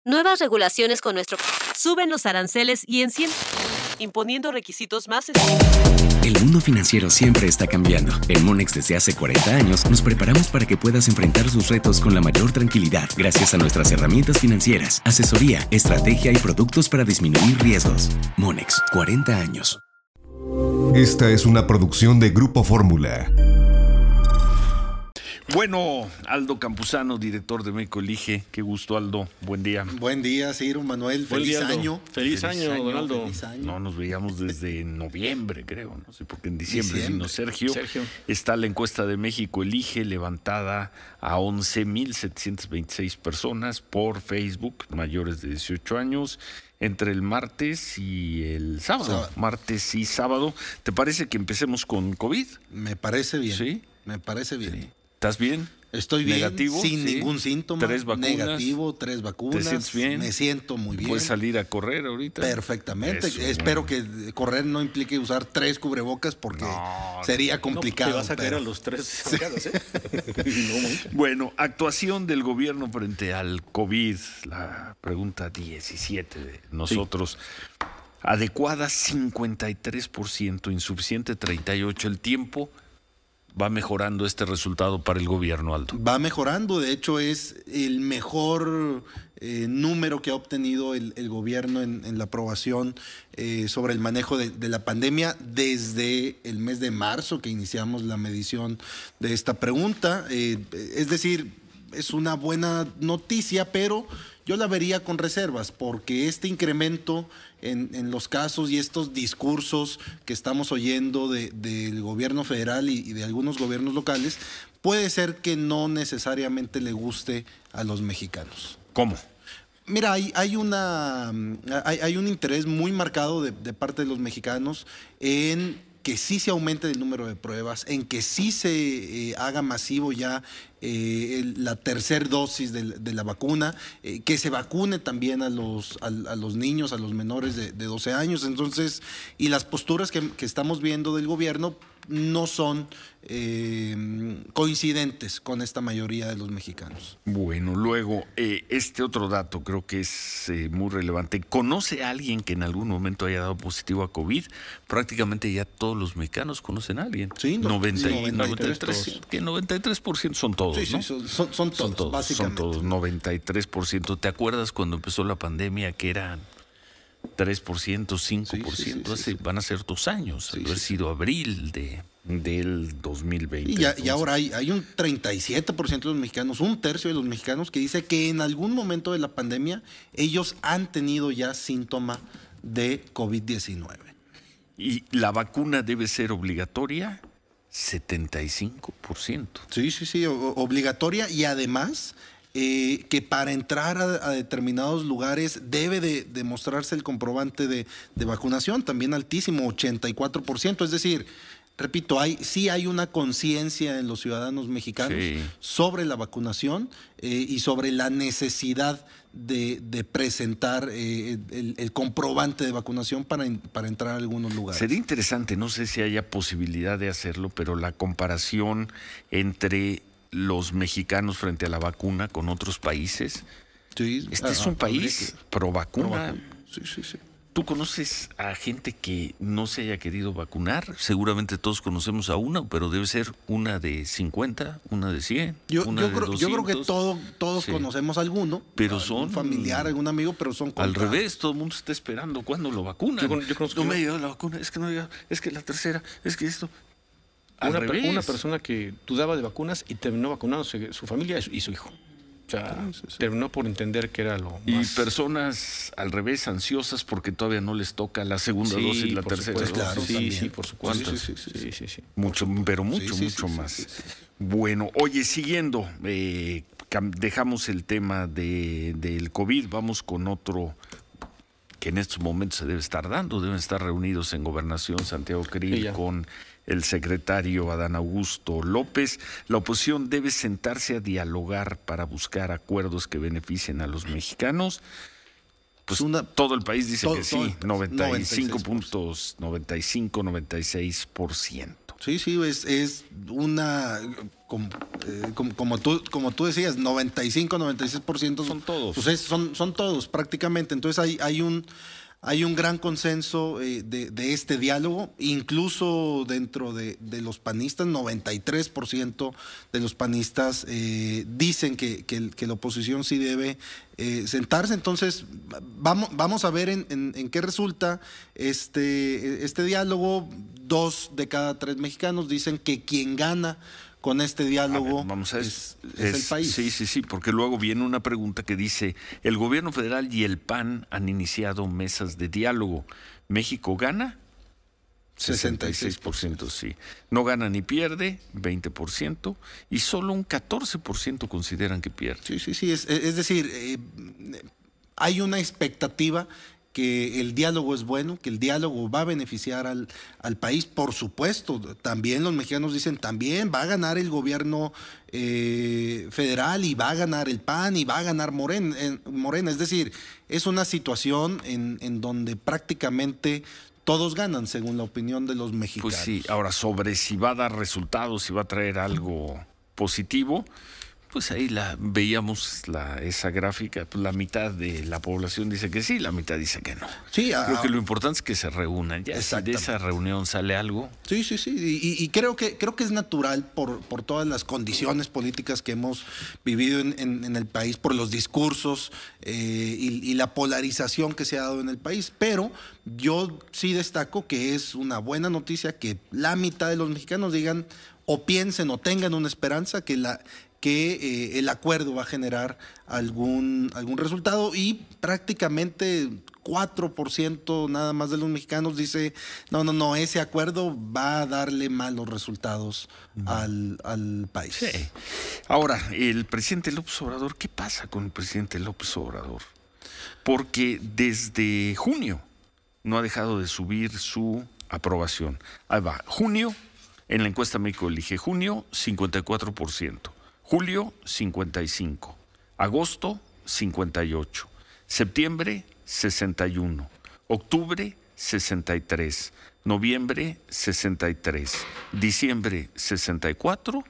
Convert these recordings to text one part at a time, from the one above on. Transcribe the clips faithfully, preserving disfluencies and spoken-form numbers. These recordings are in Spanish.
Nuevas regulaciones con nuestro... Suben los aranceles y encienden... imponiendo requisitos más... El mundo financiero siempre está cambiando. En Monex desde hace cuarenta años nos preparamos para que puedas enfrentar sus retos con la mayor tranquilidad gracias a nuestras herramientas financieras, asesoría, estrategia y productos para disminuir riesgos. Monex, cuarenta años. Esta es una producción de Grupo Fórmula. Bueno, Aldo Campuzano, director de México Elige. Qué gusto, Aldo. Buen día. Buen día, Ciro, Manuel. Feliz día, año. Feliz, Feliz año, año, don Aldo. feliz año. No, nos veíamos desde noviembre, creo. No sé, porque en diciembre, Diciembre. vino Sergio. Sergio. Está la encuesta de México Elige levantada a once mil setecientas veintiséis personas por Facebook, mayores de dieciocho años, entre el martes y el sábado. Sábado. Martes y sábado. ¿Te parece que empecemos con COVID? Me parece bien. Sí. Me parece bien. Sí. ¿Estás bien? Estoy bien, ¿Negativo? sin Sí. ningún síntoma. ¿Tres vacunas? Negativo, tres vacunas. ¿Te sientes bien? Me siento muy bien. ¿Puedes salir a correr ahorita? Perfectamente. Eso, Espero bueno. que correr no implique usar tres cubrebocas porque No, sería complicado. No, te vas a caer pero- a los tres sacados, ¿eh? No, mancha. Bueno, actuación del gobierno frente al COVID, la pregunta diecisiete de nosotros. Adecuada cincuenta y tres por ciento, insuficiente treinta y ocho por ciento. El tiempo va mejorando este resultado para el gobierno, Aldo. Va mejorando, de hecho es el mejor eh, número que ha obtenido el, el gobierno en, en la aprobación eh, sobre el manejo de, de la pandemia desde el mes de marzo que iniciamos la medición de esta pregunta. Eh, es decir, es una buena noticia, pero yo la vería con reservas porque este incremento en, en los casos y estos discursos que estamos oyendo de, del gobierno federal y, y de algunos gobiernos locales puede ser que no necesariamente le guste a los mexicanos. ¿Cómo? Mira, hay, hay, una, hay, hay un interés muy marcado de, de parte de los mexicanos en que sí se aumente el número de pruebas, en que sí se eh, haga masivo ya eh, el, la tercera dosis de, de la vacuna, eh, que se vacune también a los, a, a los niños, a los menores de, de doce años. Entonces, y las posturas que, que estamos viendo del gobierno no son eh, coincidentes con esta mayoría de los mexicanos. Bueno, luego, eh, este otro dato creo que es eh, muy relevante. ¿Conoce a alguien que en algún momento haya dado positivo a COVID? Prácticamente ya todos los mexicanos conocen a alguien. Sí, no, noventa, sí, y- noventa y tres noventa y tres, todos. que noventa y tres por ciento son todos, Sí, sí, ¿no? son, son, son todos, Son básicamente. Son todos, noventa y tres por ciento. ¿Te acuerdas cuando empezó la pandemia que eran tres por ciento, cinco por ciento? Sí, sí, sí, Hace- sí. Van a ser dos años. Sí, Haber sí, sido abril de, del dos mil veinte. Y, ya- y Entonces, ahora hay, hay un treinta y siete por ciento de los mexicanos, un tercio de los mexicanos que dice que en algún momento de la pandemia ellos han tenido ya síntoma de COVID diecinueve. ¿Y la vacuna debe ser obligatoria? setenta y cinco por ciento. Sí, sí, sí, o- obligatoria y además eh, que para entrar a, a determinados lugares debe de demostrarse el comprobante de, de vacunación, también altísimo, ochenta y cuatro por ciento. Es decir, repito, hay, sí hay una conciencia en los ciudadanos mexicanos Sí. sobre la vacunación eh, y sobre la necesidad de, de presentar eh, el, el comprobante de vacunación para, en- para entrar a algunos lugares. Sería interesante, no sé si haya posibilidad de hacerlo, pero la comparación entre los mexicanos frente a la vacuna con otros países. Sí, Este es ajá, un país pro vacuna. pro vacuna. Sí, sí, sí. ¿Tú conoces a gente que no se haya querido vacunar? Seguramente todos conocemos a una, pero debe ser una de cincuenta, una de cien, Yo, una yo de creo, yo creo que doscientos. todo, todos Sí. conocemos a alguno. Pero algún son- familiar, algún amigo, pero son Al contados. revés, todo el mundo está esperando cuándo lo vacunan. Yo con- yo conozco- no me ha llegado la vacuna, es que no ha llegado, es que la tercera, es que esto. Al Una, per- revés. una persona que dudaba de vacunas y terminó vacunándose su familia y su, y su hijo. O sea, terminó por entender que era lo Y más... personas al revés, ansiosas porque todavía no les toca la segunda Sí, dosis, la por tercera supuesto, dosis. claro, sí, también. sí, por supuesto. Sí, sí, sí, sí. Sí, sí, sí. Mucho, pero mucho, Sí, sí, mucho sí, más. sí, sí, sí. Bueno, oye, siguiendo, eh, cam- dejamos el tema de, del COVID, vamos con otro que en estos momentos se debe estar dando, deben estar reunidos en Gobernación Santiago Krill Sí, ya. con el secretario Adán Augusto López. La oposición debe sentarse a dialogar para buscar acuerdos que beneficien a los mexicanos. Pues una, todo el país dice todo, que sí, noventa y cinco puntos, noventa y cinco, noventa y seis por ciento. Sí, sí, es, es una, como, eh, como, como, tú, como tú decías, noventa y cinco, noventa y seis por ciento son todos. Pues es, son, son todos prácticamente. Entonces hay, hay un... Hay un gran consenso eh, de, de este diálogo, incluso dentro de, de los panistas, noventa y tres por ciento de los panistas eh, dicen que, que, que la oposición sí debe eh, sentarse. Entonces, vamos, vamos a ver en, en, en qué resulta este, este diálogo. Dos de cada tres mexicanos dicen que quien gana con este diálogo ver, vamos a ver, es, es, es el país. Sí, sí, sí, porque luego viene una pregunta que dice, el gobierno federal y el P A N han iniciado mesas de diálogo. ¿México gana? sesenta y seis por ciento, sí. No gana ni pierde, veinte por ciento, y solo un catorce por ciento consideran que pierde. Sí, sí, sí, es, es decir, eh, hay una expectativa que el diálogo es bueno, que el diálogo va a beneficiar al, al país, por supuesto. También los mexicanos dicen, también va a ganar el gobierno eh, federal y va a ganar el P A N y va a ganar Morena. En, Morena. Es decir, es una situación en, en donde prácticamente todos ganan, según la opinión de los mexicanos. Pues sí, ahora sobre si va a dar resultados, si va a traer algo positivo, pues ahí la veíamos la, esa gráfica, pues la mitad de la población dice que sí, la mitad dice que no. Sí, creo ah, que lo importante es que se reúnan. Ya si de esa reunión sale algo. Sí, sí, sí. Y, y creo que creo que es natural por, por todas las condiciones políticas que hemos vivido en, en, en el país, por los discursos eh, y, y la polarización que se ha dado en el país. Pero yo sí destaco que es una buena noticia que la mitad de los mexicanos digan o piensen o tengan una esperanza que la que eh, el acuerdo va a generar algún, algún resultado, y prácticamente cuatro por ciento nada más de los mexicanos dice, no, no, no, ese acuerdo va a darle malos resultados uh-huh. al, al país. Sí. Ahora, el presidente López Obrador, ¿qué pasa con el presidente López Obrador? Porque desde junio no ha dejado de subir su aprobación. Ahí va, junio, en la encuesta México Elige, junio, cincuenta y cuatro por ciento. Julio, cincuenta y cinco. Agosto, cincuenta y ocho. Septiembre, sesenta y uno. Octubre, sesenta y tres. Noviembre, sesenta y tres. Diciembre, sesenta y cuatro.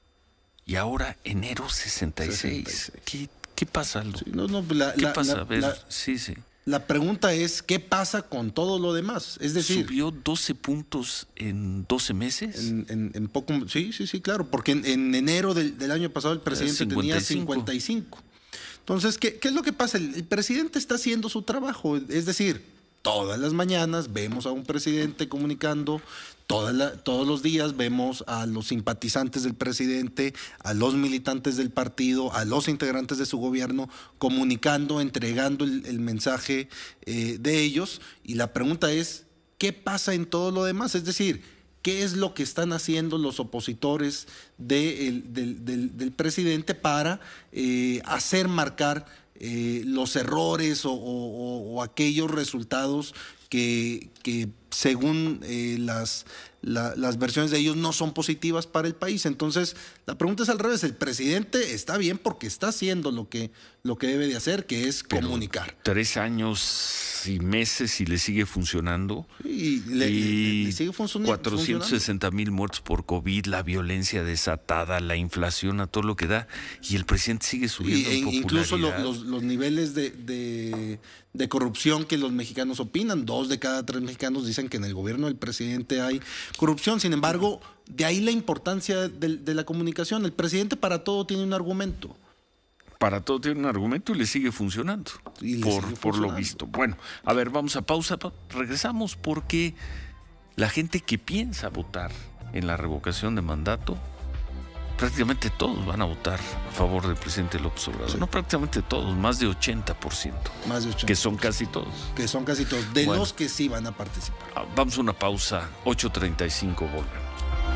Y ahora enero, sesenta y seis. sesenta y seis. ¿Qué, qué pasa, Aldo? Sí, no, no, la, ¿Qué la, pasa? La, A ver, la, sí, sí. La pregunta es, ¿qué pasa con todo lo demás? Es decir, ¿subió doce puntos en doce meses? En, en, en poco, sí, sí, sí, claro, porque en, en enero del, del año pasado el presidente tenía cincuenta y cinco. Entonces, ¿qué, qué es lo que pasa? El, el presidente está haciendo su trabajo, es decir, todas las mañanas vemos a un presidente comunicando, toda la, todos los días vemos a los simpatizantes del presidente, a los militantes del partido, a los integrantes de su gobierno comunicando, entregando el, el mensaje eh, de ellos, y la pregunta es, ¿qué pasa en todo lo demás? Es decir, ¿qué es lo que están haciendo los opositores de el, del, del, del presidente para eh, hacer marcar eh, los errores o, o, o aquellos resultados que, que según eh, las, la, las versiones de ellos no son positivas para el país? Entonces, la pregunta es al revés. El presidente está bien porque está haciendo lo que, lo que debe de hacer, que es Pero comunicar. Tres años y meses y le sigue funcionando. Y le, y le, le sigue funcionando. cuatrocientos sesenta mil muertos por COVID, la violencia desatada, la inflación a todo lo que da, y el presidente sigue subiendo y, en popularidad. Incluso lo, los, los niveles de, de, de corrupción que los mexicanos opinan. Dos de cada tres mexicanos dicen que en el gobierno del presidente hay corrupción. Sin embargo, de ahí la importancia de, de la comunicación. El presidente para todo tiene un argumento. Para todo tiene un argumento y le sigue funcionando, y le por, sigue por funcionando. lo visto. Bueno, a ver, vamos a pausa. Regresamos porque la gente que piensa votar en la revocación de mandato, prácticamente todos van a votar a favor del presidente López Obrador. Sí. No prácticamente todos, más de ochenta por ciento. Más de ochenta por ciento. Que son casi todos. Que son casi todos, de bueno, los que sí van a participar. Vamos a una pausa, ocho treinta y cinco, volvemos.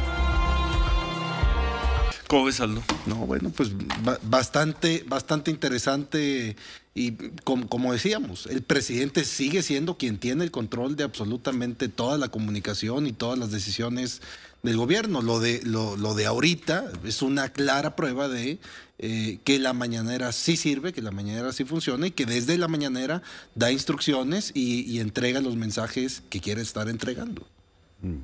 ¿Cómo ves, Aldo? No, bueno, pues bastante, bastante interesante, y como, como decíamos, el presidente sigue siendo quien tiene el control de absolutamente toda la comunicación y todas las decisiones del gobierno. Lo de, lo, lo de ahorita es una clara prueba de eh, que la mañanera sí sirve, que la mañanera sí funciona y que desde la mañanera da instrucciones y, y entrega los mensajes que quiere estar entregando. Bueno.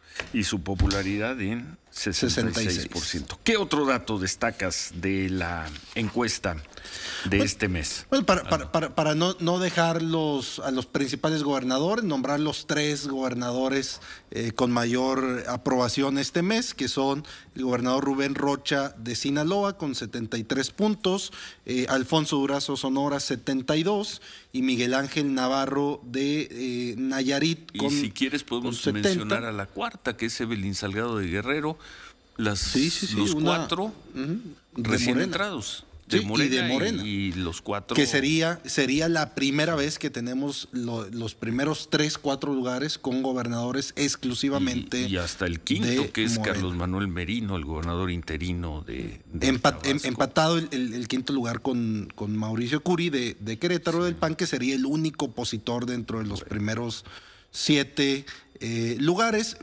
Y su popularidad en sesenta y seis por ciento. ¿Qué otro dato destacas de la encuesta de bueno, este mes? Bueno, para, para, para, para no, no dejar los, a los principales gobernadores, nombrar los tres gobernadores eh, con mayor aprobación este mes, que son el gobernador Rubén Rocha de Sinaloa con setenta y tres puntos, eh, Alfonso Durazo Sonora setenta y dos y Miguel Ángel Navarro de eh, Nayarit con Y si quieres podemos con setenta. mencionar a la cuarta, que es Evelyn Salgado de Guerrero, las, Sí, sí, sí, los una- cuatro Ujú, de recién Morena. entrados. De Sí, Morena y de Morena. Y, y los cuatro. Que sería, sería la primera vez que tenemos lo- los primeros tres, cuatro lugares con gobernadores exclusivamente. Y, y hasta el quinto, de que es Morena. Carlos Manuel Merino, el gobernador interino de, de Empat- em- Tabasco. empatado el, el- el quinto lugar con, con Mauricio Curi de, de Querétaro del P A N, que sería el único opositor dentro de los primeros siete eh, lugares.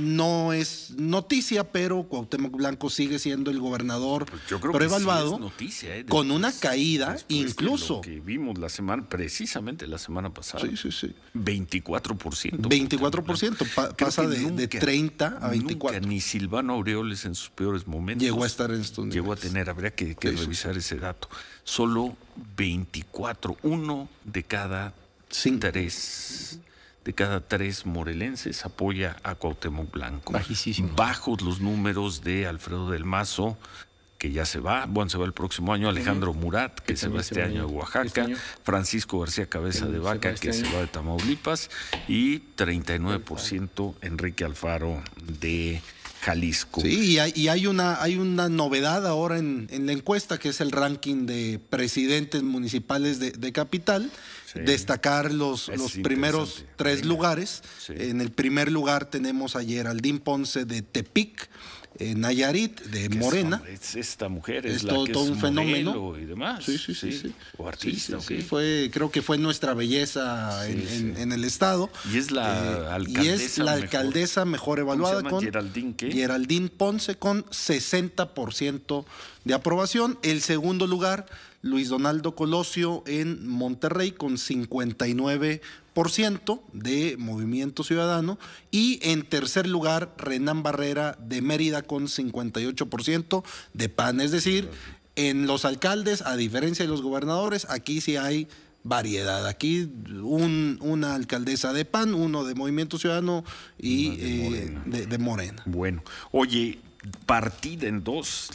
No es noticia, pero Cuauhtémoc Blanco sigue siendo el gobernador Pues yo creo prevaluado, que sí es noticia, ¿eh? con una Después- caída después de incluso. lo que vimos la semana, precisamente la semana pasada. Sí, sí, sí. veinticuatro por ciento. veinticuatro por ciento, pa- Creo pasa que de, de nunca, treinta a veinticuatro. Nunca, ni Silvano Aureoles en sus peores momentos Llegó a estar en estos Llegó a niveles. tener, habría que, que Sí, sí. revisar ese dato. Solo veinticuatro, uno de cada Cinco. tres, de cada tres morelenses apoya a Cuauhtémoc Blanco. Bajísimo. Bajos los números de Alfredo del Mazo, que ya se va, bueno, se va el próximo año, Alejandro Murat, que, Que se va también este se va año de este Oaxaca, año. Francisco García Cabeza Que de se va Vaca, este que se año. va de Tamaulipas, y treinta y nueve por ciento Enrique Alfaro de Jalisco. Sí, y hay, y hay una hay una novedad ahora en, en la encuesta, que es el ranking de presidentes municipales de, de capital. Sí. Destacar los, Es los interesante. primeros tres Venga. lugares. Sí. En el primer lugar tenemos a Geraldine Ponce de Tepic, eh, Nayarit, de Que es Morena. fam- Es, esta mujer es, Es la todo- que todo es un fenómeno. modelo y demás. Sí, sí, sí, sí. O artista, Sí, sí, ¿ok? sí, fue, creo que fue nuestra belleza Sí, en, sí. en- en el estado. Y es la Eh, alcaldesa y es la mejor- alcaldesa mejor evaluada llama? con ¿Geraldine qué? Geraldine Ponce con sesenta por ciento de aprobación. El segundo lugar, Luis Donaldo Colosio en Monterrey con cincuenta y nueve por ciento de Movimiento Ciudadano. Y en tercer lugar, Renán Barrera de Mérida con cincuenta y ocho por ciento de P A N. Es decir, en los alcaldes, a diferencia de los gobernadores, aquí sí hay variedad. Aquí un, una alcaldesa de P A N, uno de Movimiento Ciudadano y Una de eh, Morena. de, de Morena. Bueno, oye, partida en dos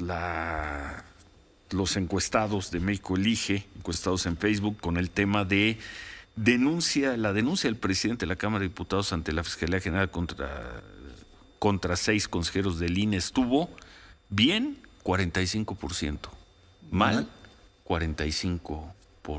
la los encuestados de México Elige, encuestados en Facebook, con el tema de denuncia, la denuncia del presidente de la Cámara de Diputados ante la Fiscalía General contra, contra seis consejeros del I N E estuvo bien, cuarenta y cinco por ciento, mal, Mal. cuarenta y cinco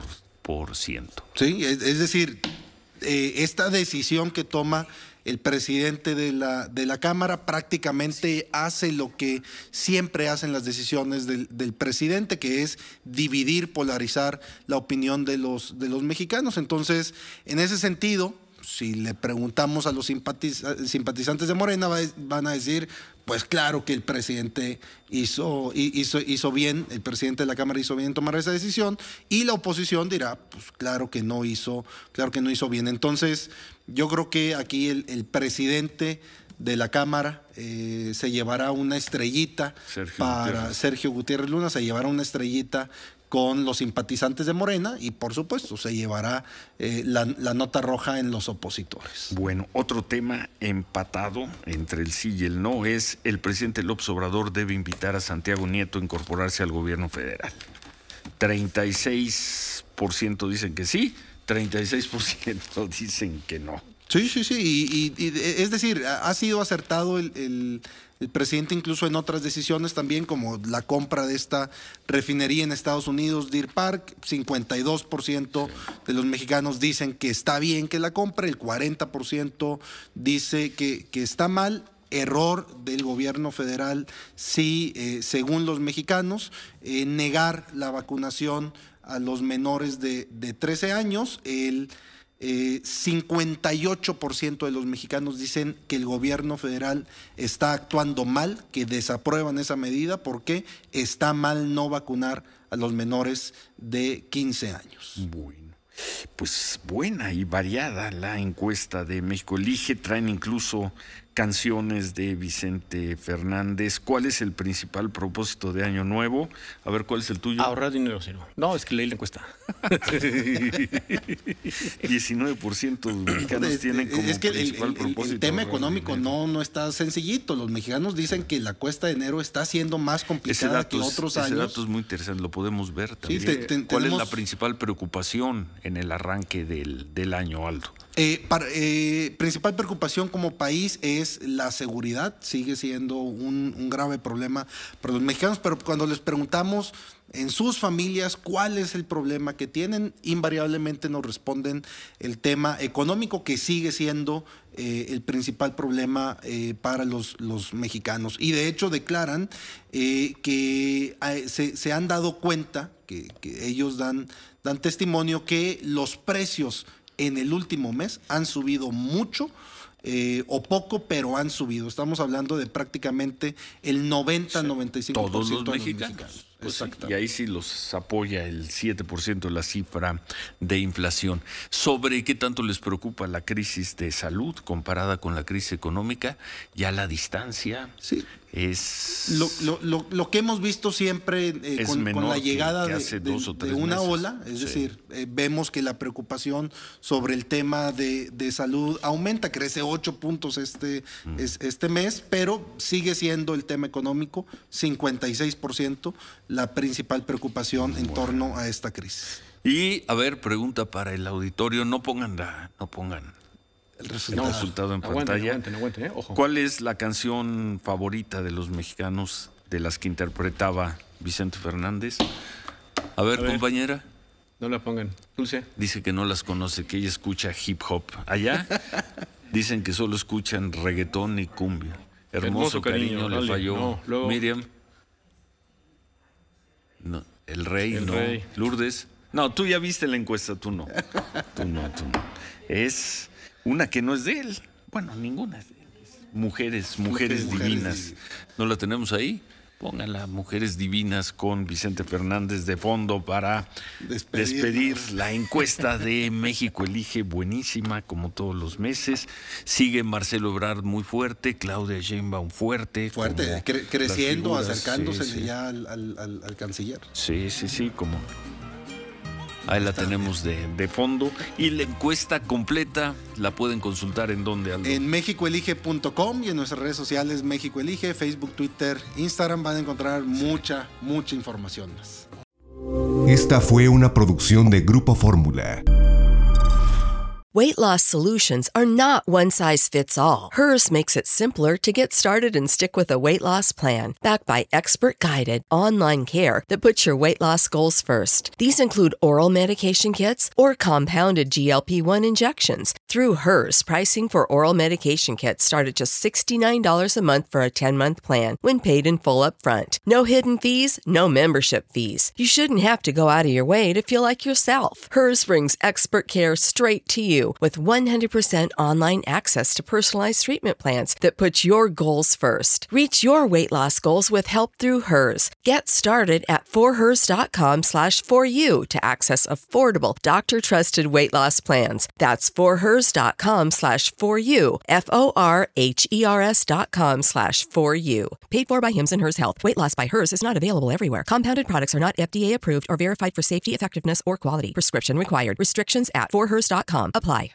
por ciento. Sí, es, es decir, eh, esta decisión que toma el presidente de la, de la Cámara prácticamente hace lo que siempre hacen las decisiones del, del presidente, que es dividir, polarizar la opinión de los, de los mexicanos. Entonces, en ese sentido, si le preguntamos a los simpatiz- simpatizantes de Morena, va- van a decir, pues claro que el presidente hizo, hizo, hizo bien, el presidente de la Cámara hizo bien en tomar esa decisión, y la oposición dirá, pues claro que no hizo, claro que no hizo bien. Entonces, yo creo que aquí el, el presidente de la Cámara eh, se llevará una estrellita Sergio para Gutiérrez. Sergio Gutiérrez Luna, se llevará una estrellita con los simpatizantes de Morena y por supuesto se llevará eh, la, la nota roja en los opositores. Bueno, otro tema empatado entre el sí y el no es el presidente López Obrador debe invitar a Santiago Nieto a incorporarse al gobierno federal. treinta y seis por ciento dicen que sí, treinta y seis por ciento dicen que no. Sí, sí, sí, y, y- y, es decir, ha ha sido acertado el, el- el presidente incluso en otras decisiones también, como la compra de esta refinería en Estados Unidos, Deer Park. cincuenta y dos por ciento de los mexicanos dicen que está bien que la compre, el cuarenta por ciento dice que, que está mal. Error del gobierno federal, sí, eh, según los mexicanos, eh, negar la vacunación a los menores de, de trece años. El Eh, cincuenta y ocho por ciento de los mexicanos dicen que el gobierno federal está actuando mal, que desaprueban esa medida porque está mal no vacunar a los menores de quince años. Bueno, pues buena y variada la encuesta de México Elige. Traen incluso canciones de Vicente Fernández. ¿Cuál es el principal propósito de Año Nuevo? A ver, ¿cuál es el tuyo? Ahorrar dinero, cero. No, es que leí la encuesta. diecinueve por ciento de los mexicanos tienen como es que principal el, el, propósito. el tema ahorrar económico no, no está sencillito. Los mexicanos dicen que la cuesta de enero está siendo más complicada ese dato que es, otros ese años. dato es muy interesante, lo podemos ver también. Sí, te, te, ¿Cuál tenemos... es la principal preocupación en el arranque del, del año, Aldo? Eh, para, eh, principal preocupación como país es la seguridad, sigue siendo un, un grave problema para los mexicanos, pero cuando les preguntamos en sus familias cuál es el problema que tienen, invariablemente nos responden el tema económico, que sigue siendo eh, el principal problema eh, para los, los mexicanos. Y de hecho declaran eh, que eh, se, se han dado cuenta, que, que ellos dan, dan testimonio que los precios en el último mes han subido mucho eh, o poco, pero han subido. Estamos hablando de prácticamente el noventa a noventa y cinco por ciento todos los de mexicanos. los mexicanos. Pues sí, y ahí sí los apoya el siete por ciento de la cifra de inflación. ¿Sobre qué tanto les preocupa la crisis de salud comparada con la crisis económica? Ya la distancia sí. es... Lo, lo, lo, lo que hemos visto siempre eh, con, con la llegada que, que de, hace de, dos o tres de una meses. ola, es sí. decir, eh, vemos que la preocupación sobre el tema de, de salud aumenta, crece ocho puntos este, mm. es, este mes, pero sigue siendo el tema económico, cincuenta y seis por ciento, la principal preocupación bueno. en torno a esta crisis. Y, a ver, pregunta para el auditorio, no pongan la, no pongan el resultado, el resultado en aguanten, pantalla. Aguanten, aguanten, ¿eh? Ojo. ¿Cuál es la canción favorita de los mexicanos de las que interpretaba Vicente Fernández? A ver, a ver, compañera. No la pongan. Dulce. Dice que no las conoce, que ella escucha hip hop. Allá dicen que solo escuchan reggaetón y cumbia. Hermoso, Hermoso cariño, cariño le falló. No, luego... Miriam. No, el rey, el no. Rey. Lourdes. No, tú ya viste la encuesta, tú no. Tú no, tú no. Es una que no es de él. Bueno, ninguna es de él. Es mujeres, mujeres, mujeres divinas. Mujeres. ¿No la tenemos ahí? Pónganla, Mujeres Divinas, con Vicente Fernández de fondo para despedir, despedir la encuesta de México Elige, buenísima, como todos los meses. Sigue Marcelo Ebrard muy fuerte, Claudia Sheinbaum fuerte. Fuerte, cre creciendo, figuras, acercándose sí, sí. ya al, al, al, al canciller. Sí, sí, sí, como... Ahí la tenemos de, de fondo. Y la encuesta completa la pueden consultar en donde, Aldo. En mexico elige punto com y en nuestras redes sociales México Elige, Facebook, Twitter, Instagram. Van a encontrar mucha, mucha información más. Esta fue una producción de Grupo Fórmula. Weight loss solutions are not one size fits all. Hers makes it simpler to get started and stick with a weight loss plan, backed by expert-guided online care that puts your weight loss goals first. These include oral medication kits or compounded G L P one injections. Through Hers, pricing for oral medication kits start at just sixty-nine dollars a month for a ten-month plan when paid in full upfront. No hidden fees, no membership fees. You shouldn't have to go out of your way to feel like yourself. Hers brings expert care straight to you with one hundred percent online access to personalized treatment plans that put your goals first. Reach your weight loss goals with help through Hers. Get started at forhers.com slash for you to access affordable, doctor-trusted weight loss plans. That's forhers.com slash for you, F-O-R-H-E-R-S dot com slash for you. Paid for by Hims and Hers Health. Weight loss by Hers is not available everywhere. Compounded products are not F D A approved or verified for safety, effectiveness, or quality. Prescription required. Restrictions at forhers dot com apply.